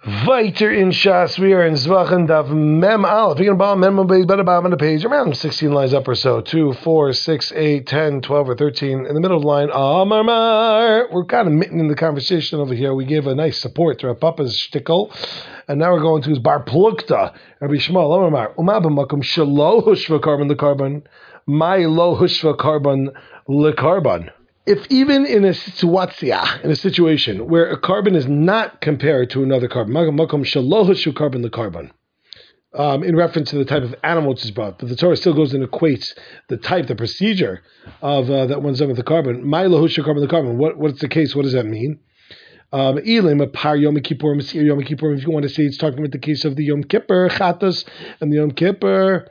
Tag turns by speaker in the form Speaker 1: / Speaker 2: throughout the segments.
Speaker 1: Weiter in Shas, we are in Zvachen Daf Mem Aleph. You're going to Mem Beis better bottom on the page, around 16 lines up or so. 2, 4, 6, 8, 10, 12, or 13. In the middle of the line, Amar. We're kind of mitten in the conversation over here. We gave a nice support to our Papa's shtickle. And now we're going to his Bar Plukta. Rabbi Shmuel, Amar. B'makom shelo hushva carbon lekarbon. My lo hushva carbon lekarbon. If even in a situation where a carbon is not compared to another carbon, in reference to the type of animal which is brought, but the Torah still goes and equates the type, the procedure of that one's done with the carbon. What's the case? What does that mean? If you want to say it's talking about the case of the Yom Kippur Chatas and the Yom Kippur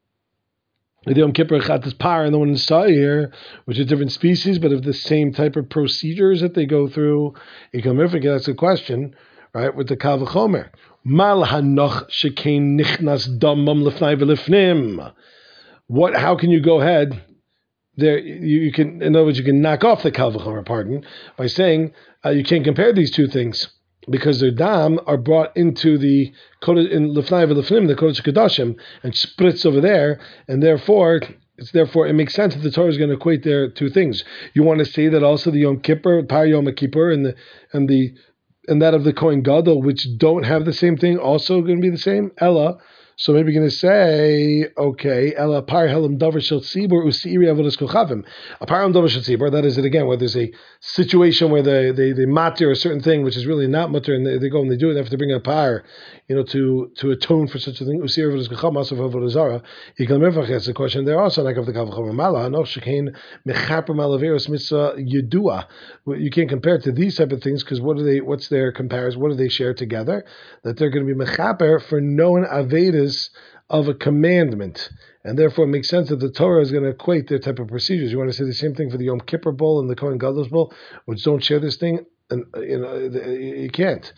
Speaker 1: Chatas Par and the one in Sa'ir, which are different species, but of the same type of procedures that they go through. That's a question, right? With the Kal V'chomer. Mal hanoch shekein nichnas damam lefnai v'lefnim. How can you go ahead? There, you can, in other words, you can knock off the Kal V'chomer, by saying you can't compare these two things, because their dam are brought into the in Lefnai v'Lefnim, the Kodesh Kodashim, and spritz over there, and therefore it makes sense that the Torah is going to equate their two things. You want to say that also the Yom Kippur, Par Yom Kippur, and that of the Kohen Gadol, which don't have the same thing, also going to be the same? Ella. So maybe you're going to say, okay, Ella par helam davar shel tzibur usiiri avodas kochavim. A par helam davar shel tzibur, that is it again, where there's a situation where they matir a certain thing, which is really not matir, and they go and they do it, they have to bring a par, to atone for such a thing. Usiiri avodas kochavim, asav avodas zara. Yikal mevach, that's the question there also, like of the kavachav mala, anoch shekein mechaper malaveros mitzvah yedua. You can't compare it to these type of things, because what's their comparison? What do they share together? That they're going to be mechaper for known avedas of a commandment, and therefore it makes sense that the Torah is going to equate their type of procedures. You want to say the same thing for the Yom Kippur Bowl and the Kohen Gadol's Bowl, which don't share this thing, and you can't.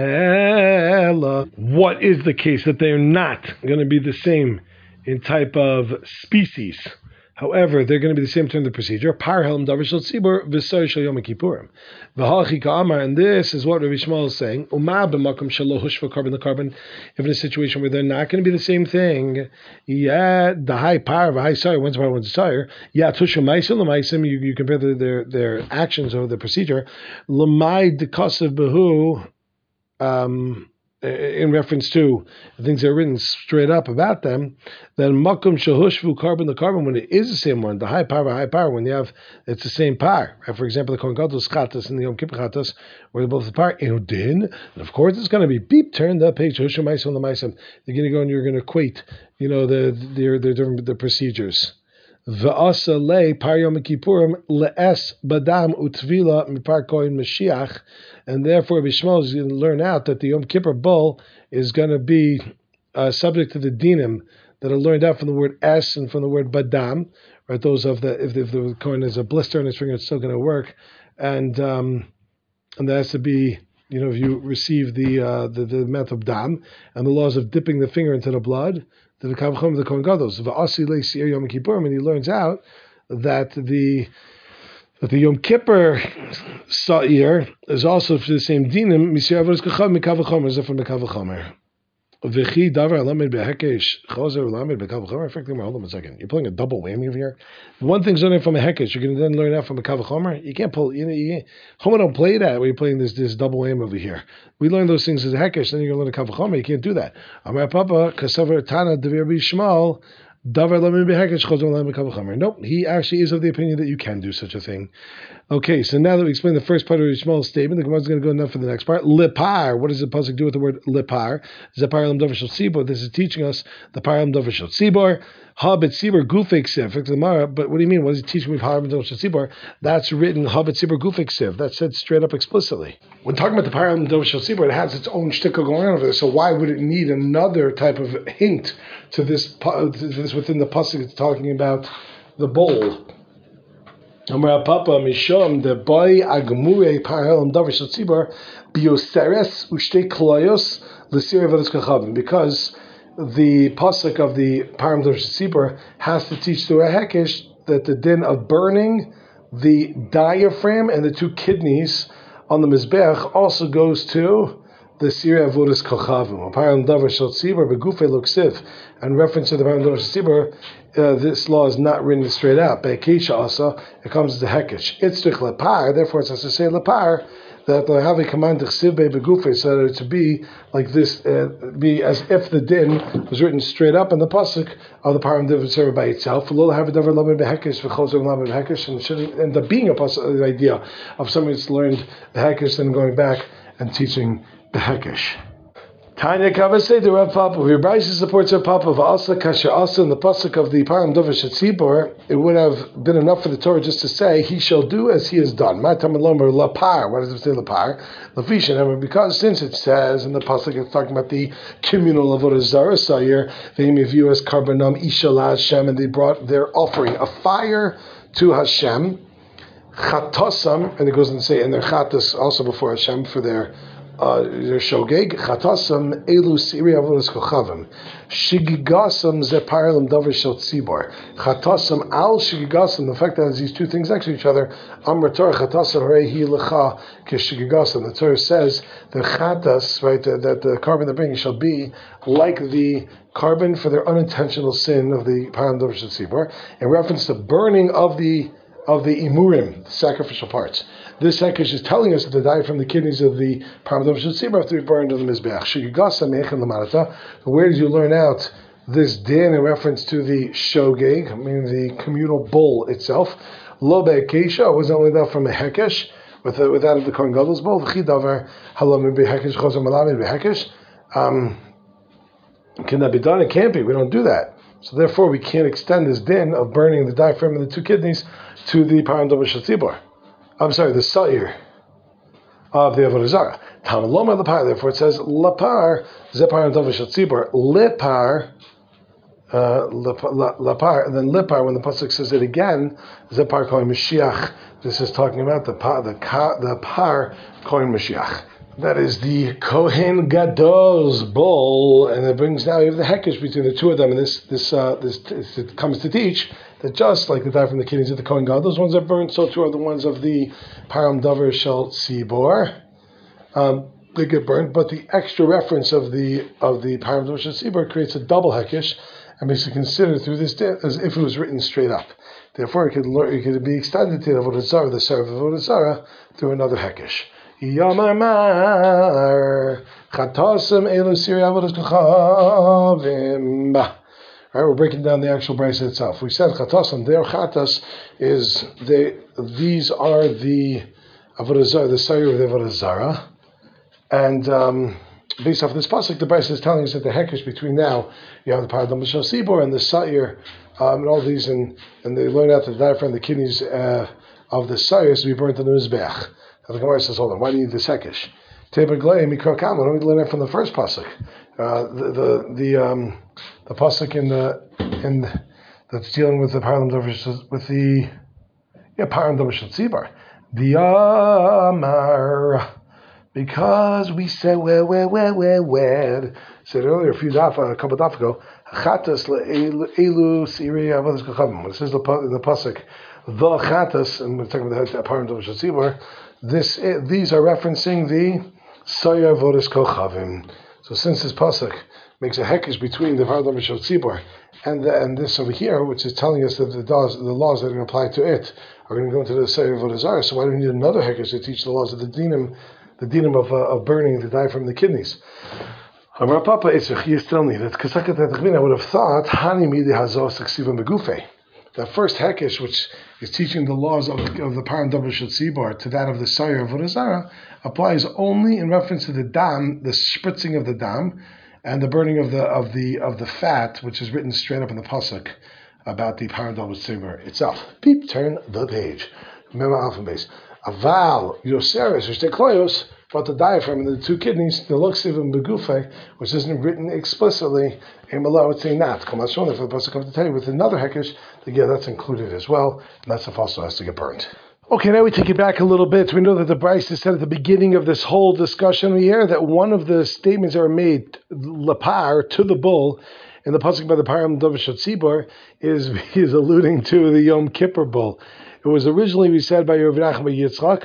Speaker 1: What is the case that they are not going to be the same in type of species? However, they're going to be the same in terms of the procedure. Par helm davar shel tzibur v'soy shel Yom Kippurim. V'halchi ka'amar, and this is what Rabbi Shmuel is saying. Uma b'makom shelo hushva carbon the carbon. If in a situation where they're not going to be the same thing, yeah, the high par, the high sire, one's par, one's sire. Yeah, tusha ma'asim l'ma'asim. You compare their actions or the procedure. L'mai dekasav behu. In reference to the things that are written straight up about them, then makom shahushvu carbon the carbon, when it is the same one, the high power, when you have it's the same par. Right? For example, the Kohen Gadol's chatas and the Yom Kippur chatas, where they're both the par din, and of course it's going to be beep. Turn the page. Hushim ma'asim l'ma'asim. You're going to go and you're going to equate, the procedures. V'asa le par Yom Kippurim le'es badam utvila mipar kohen Mashiach, and therefore Bishmal is going to learn out that the Yom Kippur bull is going to be subject to the dinim that are learned out from the word es and from the word badam, right? Those of if the kohen has a blister on his finger, it's still going to work, and that has to be. If you receive the amount of dam and the laws of dipping the finger into the blood, the kavchom of the Kohen Gadol. Yom Kippurim, and he learns out that the Yom Kippur Sa'ir is also for the same dinim. Misir avodas kachav mikavachomer is from the kavachomer. V'chi davar alamed behekesh chazer alamed bekavachomer. Effectively, hold on a second. You're pulling a double whammy over here. One thing's learning from a hekesh. You're going to then learn out from a kavachomer. You can't pull. Homer don't play that. Where you're playing this double whammy over here. We learn those things as a hekesh. Then you're going to learn a kavachomer. You can't do that. Amar Papa kasaver Tana devir b'Shmuel. Nope, he actually is of the opinion that you can do such a thing. Okay, so now that we explained the first part of Yishmael's statement, the Gemara is going to go enough for the next part. Lepar, what does the pasuk do with the word lepar? This is teaching us the param davar shel tzibor. Habet tzibor gufek siv. But what do you mean? What is he teaching with param davar shel tzibor? That's written habet tzibor gufek siv. That's said straight up explicitly. When talking about the param davar shel tzibor, it has its own shtickle going on over there. So why would it need another type of hint to this within the pasuk? It's talking about the bowl. Amar Papa Mishom the boy agmure parhelam davar shel tzibor bioseres ushtei kloyos l'sir avodas kachavim, because the pasuk of the param davar shel tzibor has to teach through a hekesh that the din of burning the diaphragm and the two kidneys on the mizbech also goes to the Siri Avodas Kochavim, Param Davar Shel Tzibor, Begufei Luksiv, and reference to the Param Davar Shel Tzibor, this law is not written straight out. Be'Keisha also, it comes as a hekesh. Itzrich lepar, therefore it has to say lepar, that they have a command to chsiv begufei, so that it to be like this, be as if the din was written straight up in the pasuk of the Param Davar Shel Tzibor by itself. Lo have a davar lamed behekesh v'chosar lamed behekesh, and it shouldn't end up being a pasuk, the idea of somebody that's learned the hekesh and going back and teaching the hekesh. Tanya Kavase, the Rav Papa, your Bryce supports Rav Papa of Asa Kasha Asa in the pasuk of the Param Davar Shel Tzibor. It would have been enough for the Torah just to say, he shall do as he has done. Matam Lomer Lapar. Why does it say Lapar? Lafishan, because since it says in the pasuk it's talking about the communal avodah zarah sayir, they may view as karbanam ishala Hashem, and they brought their offering, a fire to Hashem. Chatasam, and it goes on to say, and their chatas also before Hashem for their shogeg. Chatasam elu siri avodas kochavim. Shigigasam ze paralim davar shel tzibor. Chatasam al shigigasam. The fact that these two things next to each other. Amar Torah chatasam reihi lecha keshigigasam. The Torah says the chatas, right, that the carbon they're bringing shall be like the carbon for their unintentional sin of the paralim davar shel tzibor, in reference to burning of the imurim, the sacrificial parts. This hekesh is telling us that the dye from the kidneys of the Param Davar Shel Tzibor have to be burned on the mizbeach. Where did you learn out this din in reference to the shogeg, meaning the communal bowl itself? Lo be'keisha, was only that from a hekesh, with that of the Kohen Gadol's bowl. V'chidavar halam be'hekesh chosam malam be'hekesh. Can that be done? It can't be. We don't do that. So therefore, we can't extend this din of burning the diaphragm and the two kidneys to the Param Davar Shel Tzibor. I'm sorry, the Sa'ir of the Avodah Zarah. Tamaloma Lepar, therefore it says, Lapar, Zeparam Davar Shel Tzibor, Lepar, Lapar, and then Lepar, when the Pasuk says it again, Zepar Kohen Mashiach, this is talking about the Par Kohen Mashiach. That is the Kohen Gadol's bowl, and it brings now, you have the hekesh between the two of them, and this it comes to teach that just like the dye from the kidneys of the Kohen Gadol, those ones are burned, so too are the ones of the Param Davar Shel Tzibor. They get burned, but the extra reference of the Param Davar Shel Tzibor creates a double hekesh, and makes it considered through this day as if it was written straight up. Therefore, it could be extended to the Avodah Zarah, the Sarah of Avodah Zarah, through another hekesh. Yamar chatasam elu siri avodas kochavim. All right, we're breaking down the actual brayso itself. We said chatasam. Their chatas is these are the avodah zarah, the sayur of the avodah zarah, and based off this pasuk, the brayso is telling us that the hekesh between now you have the Param Davar Shel Tzibor and the sayur and all these, and they learn out the diaphragm, the kidneys of the sayur is to be burnt on the mizbeach. And the Gemara says, hold on, why do you need the sekish? Teber glei mikra kama. Don't we learn that from the first pasuk? The pasuk in that's dealing with the Param Davar Param Davar Shel Tzibor. Diamar, because we said where said earlier a couple of daf ago. Chatas le'elu siri avodas kochavim. This is the pasuk. The chatas, and we're talking about the Param Davar Shel Tzibor. These are referencing the Sayar Avodas Kochavim. So since this pasuk makes a hekesh between the Param Davar Shel Tzibor and this over here, which is telling us that the laws that are going to apply to it are going to go into the Sayar Avodah Zarah, so why do we need another hekesh to teach the laws of the dinim of burning the dye from the kidneys? Amar Papa Eitzach, you still need it. I would have thought Hani Midi Hazos Ksiva Megufei. That first hekesh, which is teaching the laws of the Param Davar Shel Tzibor to that of the Sayur of Avodah Zarah, applies only in reference to the dam, the spritzing of the dam, and the burning of the fat, which is written straight up in the pasuk about the Param Davar Shel Tzibor itself. Turn the page. Remember alpha base. Aval Yoseres Yishtekloyos, but the diaphragm and the two kidneys, the Luksiv and Begufei, which isn't written explicitly, in Mallah would say not. For the pasuk comes to tell you with another hekesh, that's included as well, and that stuff also has to get burned. Okay, now we take it back a little bit. We know that the Bryce said at the beginning of this whole discussion here that one of the statements that are made, lapar, to the bull, in the pasuk by the Param Davar Shel Tzibor, is alluding to the Yom Kippur bull. It was originally said by Rav Nachman bar Yitzchak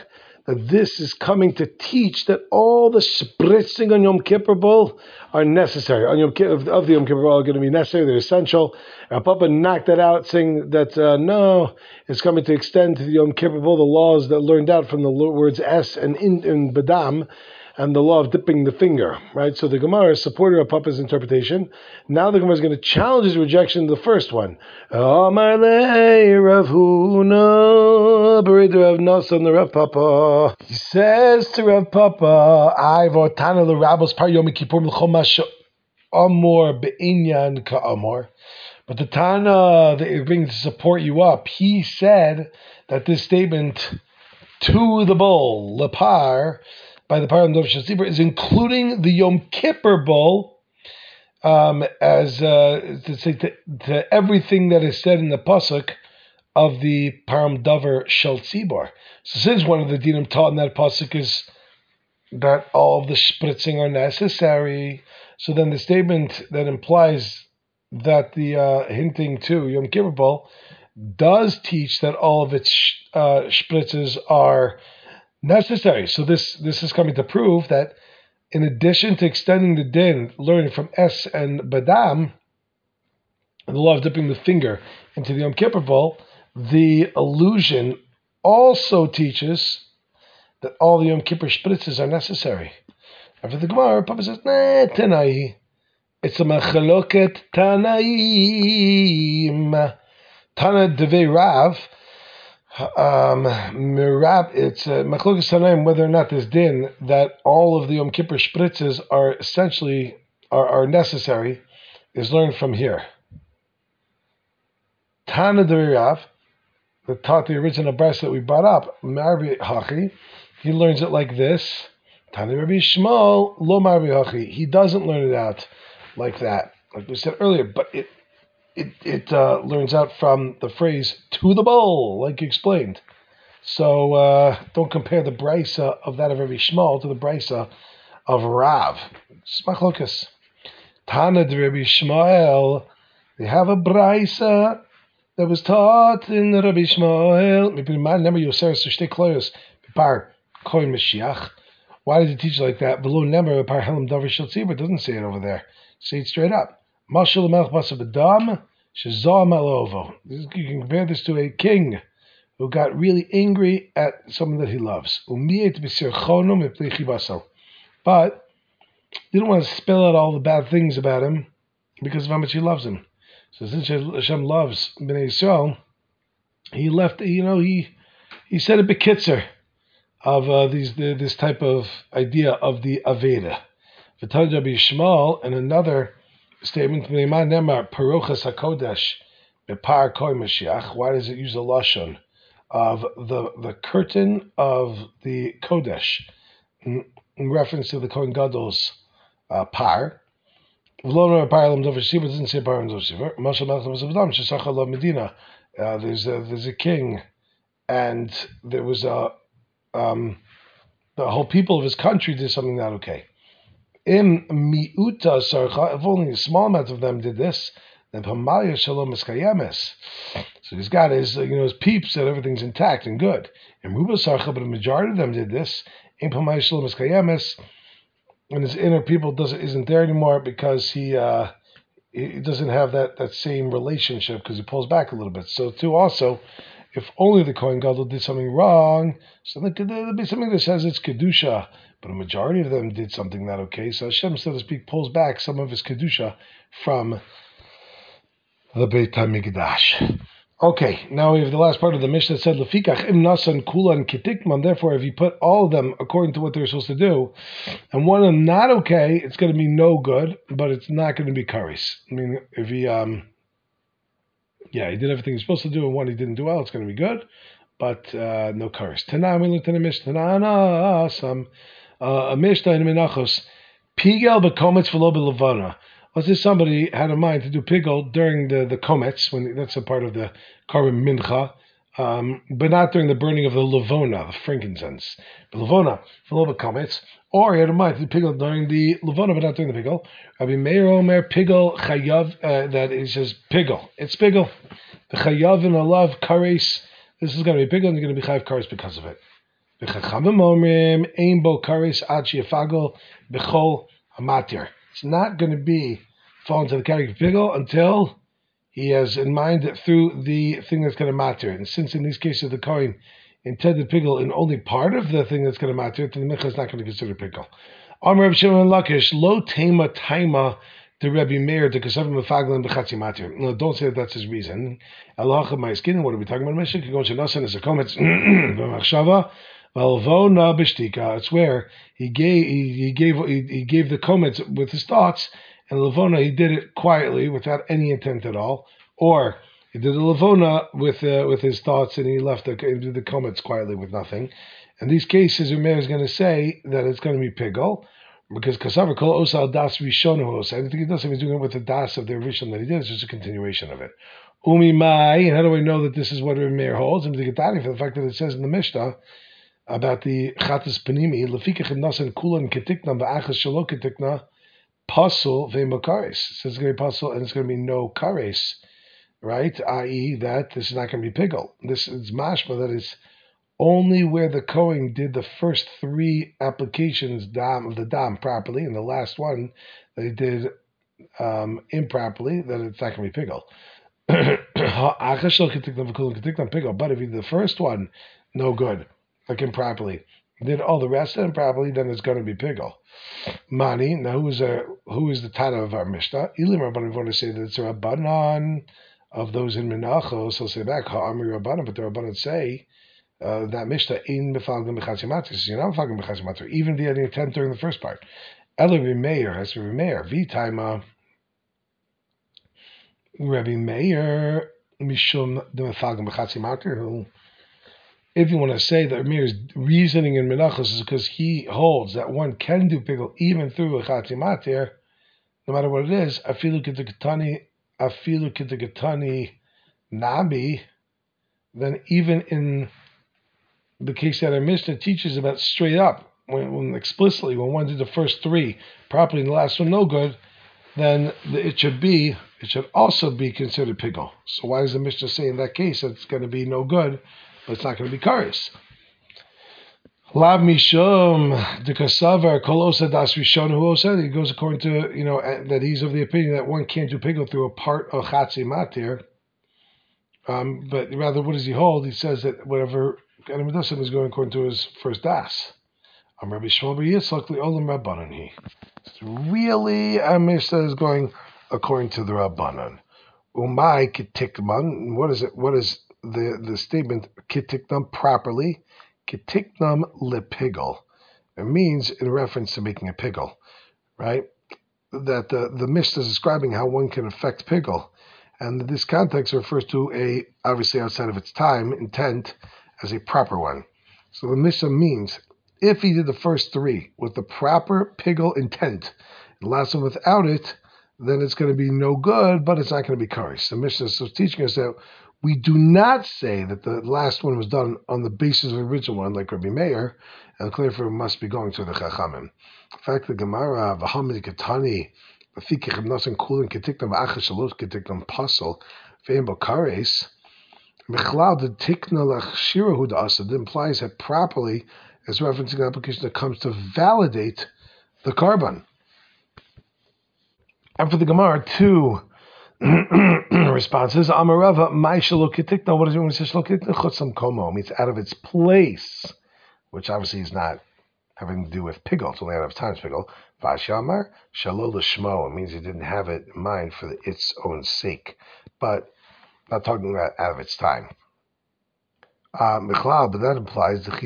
Speaker 1: that this is coming to teach that all the spritzing on Yom Kippur Bowl are necessary. On Yom Kippur, of the Yom Kippur Bowl are going to be necessary, they're essential. And Papa knocked that out, saying that no, it's coming to extend to the Yom Kippur Bowl the laws that learned out from the words es and in Badam, and the law of dipping the finger, right? So the Gemara supported Rav Papa's interpretation. Now the Gemara is going to challenge his rejection of the first one. Amar le Rav Huna, Bereder Rav Nasan, the Rav Papa. He says to Rav Papa, I votana le Rabbos par Yom Kippur l'chomash amor be'inyan ka'amor. But the Tana that you're bringing to support you up, he said that this statement to the bowl, lepar, by the Param Dov Shasibur, is including the Yom Kippur Bowl as to say to everything that is said in the pasuk of the Param Dover Shel Tzibor. So since one of the dinim taught in that pasuk is that all of the spritzing are necessary, so then the statement that implies that the hinting to Yom Kippur Bowl does teach that all of its spritzes are necessary. So this is coming to prove that in addition to extending the din, learning from Es and Badam, the law of dipping the finger into the Yom Kippur Bowl, the allusion also teaches that all the Yom Kippur spritzes are necessary. After the Gemara, Papa says, nah, Tanai. It's a machaloket Tanaim. Tana Devei Rav, it's Machlokas Tanaim whether or not this din that all of the Yom Kippur spritzes are essentially are necessary is learned from here. Tana de Rav, that taught the original breast that we brought up, Marbi Hachi, he learns it like this. Tana Rabbi Shmuel lo Marbi Hachi. He doesn't learn it out like that, like we said earlier, but it learns out from the phrase to the bowl, like you explained. So don't compare the brisa of that of Rabbi Shmuel to the brisa of Rav. Smachlokas. Tana de Rabbi Shmuel. They have a brisa that was taught in Rabbi Shmuel. Why does it teach like that? It doesn't say it over there. Say it straight up. You can compare this to a king who got really angry at someone that he loves. But he didn't want to spell out all the bad things about him because of how much he loves him. So since Hashem loves Bnei Yisrael, he left, he said a bekitzer of this type of idea of the Aveda. V'tad Rabbi Yishmael, and another statement, Parochas HaKodesh, Bepar Koi Mashiach. Why does it use the lashon of the curtain of the Kodesh in reference to the Kohen Gadol's par? There's a king, and there was the whole people of his country did something not okay. Im miuta sarcha, if only a small amount of them did this, then pamaya shalom eskayemes. So he's got his peeps that everything's intact and good. In ruba sarcha, but a majority of them did this. Im pamaya shalom eskayemes, and his inner people isn't there anymore because he doesn't have that same relationship because he pulls back a little bit. So too also, if only the Kohen Gadol did something wrong, so there'll be something that says it's kedusha. But a majority of them did something not okay. So Hashem, so to speak, pulls back some of his kedusha from the Beit HaMikdash. Okay, now we have the last part of the Mishnah that said, Lefikach im nasan kulan kitikman. Therefore, if you put all of them according to what they're supposed to do, and one of them not okay, it's going to be no good, but it's not going to be karis. I mean, if he, he did everything he's supposed to do, and one he didn't do well, it's going to be good, but no karis. Tana, we looked at the Mishnah. A Mishnah in Menachos, Pigel bekomets v'lo belevana. Let's say somebody had a mind to do pigel during the komets, when that's a part of the korban mincha, but not during the burning of the levona, the frankincense. The levona v'lo bekomets, or he had a mind to do pigel during the levona, but not during the pigel. Rabbi Meir Omer pigel chayav, that he says pigel. It's pigel. The chayav and alav kares. This is going to be pigel, and you're going to be chayav kares because of it. It's not going to be fall into the category of pigel until he has in mind that through the thing that's going to matter. And since in these cases the Kohen intended pigel in only part of the thing that's going to matter, then the Mincha is not going to consider pigel. Amar Reb Shimon Lakish, lo tema taima de Rebbe Meir de Kasavim Mefaglan B'Chatzi Matir. No, don't say that that's his reason. Elacha Ma'iskin, what are we talking about? Mishnah Kigon Shanasan is a comment. B'Machshava Valvona B'Shtika. It's where he gave the comments with his thoughts, and Levona he did it quietly without any intent at all, or he did a Levona with his thoughts and he did the comments quietly with nothing. In these cases, Umeir is going to say that it's going to be pigel, because Kasavar Kol Osal Das Rishonos. I don't think he does if he's doing it with the Das of the Rishon that he did. It's just a continuation of it. Umi Mai, and how do I know that this is what Umeir holds? And the Getani, for the fact that it says in the Mishnah about the Chatas Panimi, Lefikach and Nasan Kulan Ketikna, Ba'achas Shalo Ketikna, Pasul Ve'Makares. It says it's going to be Pasul and it's going to be no Kares, right? I.e., that this is not going to be pigel. This is mashma that is only where the Kohen did the first three applications of the dam properly, and the last one that he did improperly, that it's not going to be pigel. But if he did the first one, no good, like improperly, did all the rest improperly, then it's going to be pigel. Mani, now who is the Tana of our Mishnah? Ilim Rabbanan, we want to say that it's a Rabbanan of those in Menachos, he'll say back, Ha'amri Rabbanan, but the Rabbanan say, that Mishnah in Mefaglim B'Chatzi Matir, so you're not Mefaglim B'Chatzi Matir, even if you had the intent during the first part. Rebbe Meir has to be Meir. V'taima Rebbe Meir Mishum the Mefaglim B'Chatzi Matir. If you want to say that Meir's reasoning in Menachos is because he holds that one can do pigel even through a Chatzi Matir, no matter what it is, Afilu K'Tekatani Nabi, then even in the case that our Mishnah teaches about straight up, when explicitly, when one did the first three properly and the last one no good, then it should also be considered pigel. So why does the Mishnah say in that case that it's going to be no good, but it's not going to be kares? Lav mishum dekasavar kolosa das rishon who said he goes according to that he's of the opinion that one can't do pigel through a part of chatzi matir. But rather, what does he hold? He says that whatever Adam Medusa is going according to his first das. Rabbi Shmuel Bar Yitzchak Olam Rabbanan he. Really, Mishnah is going according to the Rabbanan. Umay kitikman. What is it? What is the statement kitiknam properly? Kitiknam lepigel. It means in reference to making a pigel, right? That the Mishnah is describing how one can affect pigel. And this context refers to a, obviously outside of its time, intent as a proper one. So the Mishnah means, if he did the first three with the proper pigel intent, and the last one without it, then it's going to be no good, but it's not going to be kares. The Mishnah is teaching us that we do not say that the last one was done on the basis of the original one, like Rabbi Meir, and clearly must be going to the Chachamim. In fact, the Gemara, V'hamid Ketani, implies that properly is referencing an application that comes to validate the carbon. And for the Gemara, two responses. Amarava, my shalokitikna. What does it mean when it says shalokitikna? Chutzam komo means out of its place, which obviously is not having to do with pigel. It's only out of times pigel. Vashamar shalol l'shmo. It means he didn't have it in mind for its own sake, but not talking about out of its time. But that implies that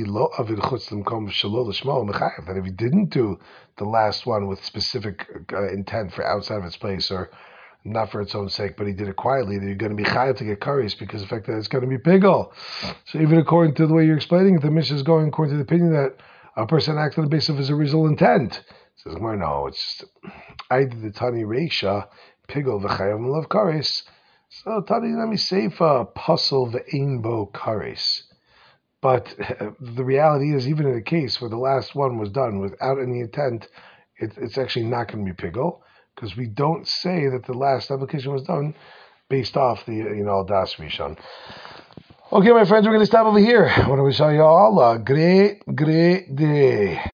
Speaker 1: if he didn't do the last one with specific intent for outside of its place or not for its own sake, but he did it quietly, then you're going to be chayav to get kares because of the fact that it's going to be pigel. So even according to the way you're explaining it, the Mishnah is going according to the opinion that a person acts on the basis of his original intent. It says, well, no, it's just I did the Tani Reisha, pigel v'chayav love kares. So Tani Nami Seifa, puzzle v'einbo kares. But the reality is, even in a case where the last one was done without any intent, it's actually not going to be pigel, because we don't say that the last application was done based off the Das Rishon. Okay, my friends, we're going to stop over here. I want to wish all y'all a great day.